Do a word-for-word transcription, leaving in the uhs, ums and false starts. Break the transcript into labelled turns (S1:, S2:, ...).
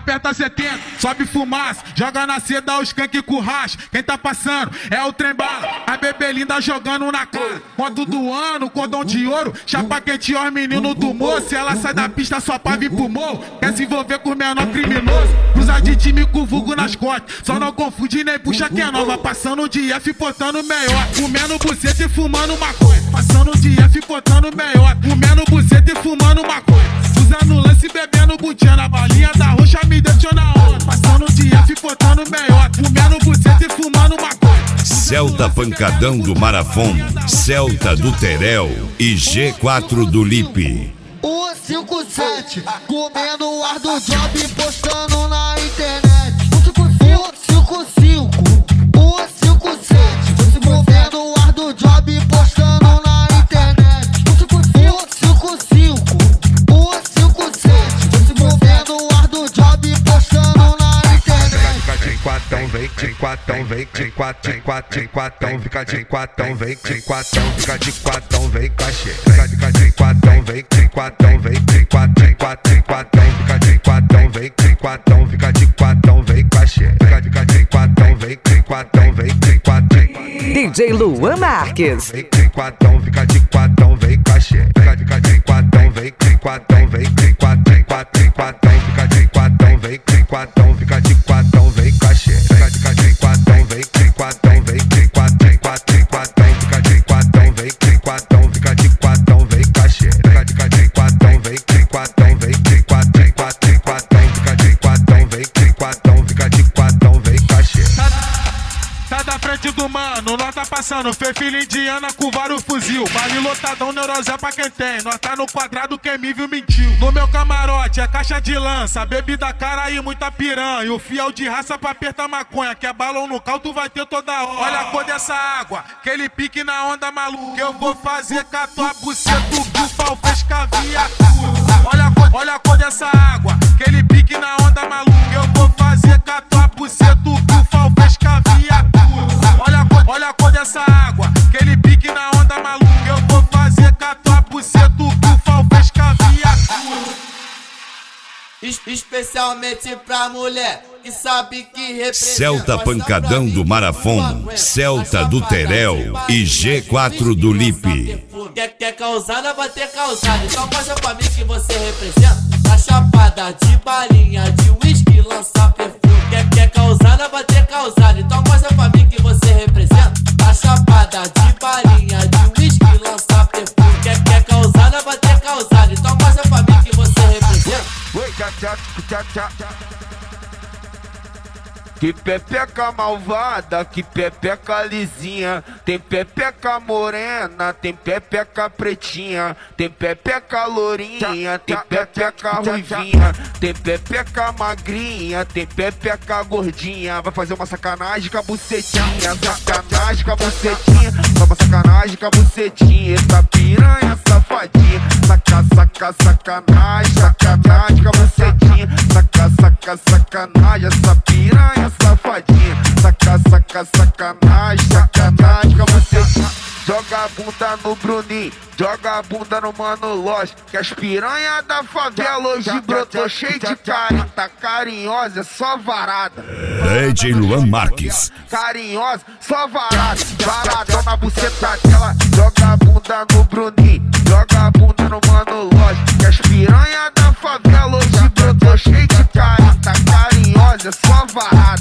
S1: aperta setenta, sobe fumaça, joga na seda os skunk com racha. Quem tá passando é o trem bala, a bebê linda jogando na cara. Moto do ano, cordão de ouro, chapa quente os meninos do moço. Ela sai da pista só pra vir pro morro, quer se envolver com o menor criminoso. Cruza de time com vulgo nas costas, só não confunde nem puxa que é nova. Passando de F, portando melhor, comendo buceta e fumando maconha. Passando de F, portando melhor, comendo buceta e fumando maconha. Usando lance, bebendo butinha, na balinha da roxa me deixou na onda. Passando de F, portando melhor, comendo buceta e fumando maconha.
S2: Celta Pancadão do Marafon, Celta do Terel e G quatro do Lipe.
S3: O cinco sete, comendo o ar do job, postando na internet. O cinco cinco, o cinco sete, comendo o ar do job, postando na internet. O cinco cinco, o cinco sete, comendo o ar do job, postando na internet.
S4: Fica de quatão, vem de quatão, vem de quatão, de quatão, fica de quatão, vem de quatão, fica de quatão, vem cachê. Fica de quatão, vem de quatão, vem de quatão, de quatão, fica de quatão, vem de quatão, fica de quatão, vem cachê. Fica de quatão, vem de quatão, vem de quatão.
S5: D J Luan Marques.
S4: Vem de quatão, fica de quatão, vem cachê. Fica de quatão, vem de quatão, vem de quatão, de quatão, fica de quatão, vem de quatão, fica de quatão, vem cachê. Fica de quatão, vem de quatão, vem de quatão, de quatão, fica de quatão, vem de quatão, fica de quatão, vem cachê. Fica de quatão, vem de quatão, vem de quatão, de quatão, fica de quatão, vem de quatão, fica de quatão, vem cachê.
S1: Sai da frente do mano, nós tá passando, fez filha indiana com vários fuzil. Vale lotadão, neurosé pra quem tem, nós tá no quadrado, quem me viu mentiu. No meu camarote é caixa de lança, bebida cara e muita piranha. O fiel de raça pra apertar maconha, que é balão no cal, tu vai ter toda hora. Olha a cor dessa água, aquele pique na onda maluca. Eu vou fazer com a tua buceta, o bufal fez caviatura. Olha a cor, olha a cor dessa água, aquele pique na onda maluca. Eu vou fazer com a tua buceta, o bufal fez caviatura. Olha a cor, olha a cor dessa água, aquele pique na onda maluca. Eu vou fazer com a tua buceta, o bufal fez caviatura.
S6: Es especialmente pra mulher que sabe que representa.
S2: Celta Pancadão do Marafon, Celta do Terel e G quatro do Lipe.
S6: Quer, quer causada, vai ter causada. Então mostra pra mim que você representa. A chapada de balinha, de uísque, lança perfume. Quer, quer causada, vai ter causada. Então mostra pra mim que você representa. A chapada de balinha, de uísque, lança perfume. Quer, quer causada, vai ter causada. Então mostra pra mim que você representa.
S7: Que pepeca malvada, que pepeca lisinha. Tem pepeca morena, tem pepeca pretinha. Tem pepeca lourinha, tem pepeca ruivinha. Tem pepeca magrinha, tem pepeca gordinha. Vai fazer uma sacanagem com a bucetinha. Sacanagem com a bucetinha. Vai uma sacanagem com a bucetinha. Essa piranha safadinha. Saca, saca, sacanagem. Sacanagem com a bucetinha. Saca, saca, sacanagem. Essa piranha safadinha, saca, saca, sacanagem, sacanagem com você. Joga a bunda no Bruninho, joga a bunda no Mano Loja, que as piranha da favela hoje brotou cheio de carinho. Tá carinhosa, é só varada.
S2: D J Luan Marques.
S7: Carinhosa, só varada. Varadão na buceta dela. Joga a bunda no Bruninho, joga a bunda no Mano Loja, que as piranha da favela hoje brotou cheio de carinho. Tá carinhosa, é só varada.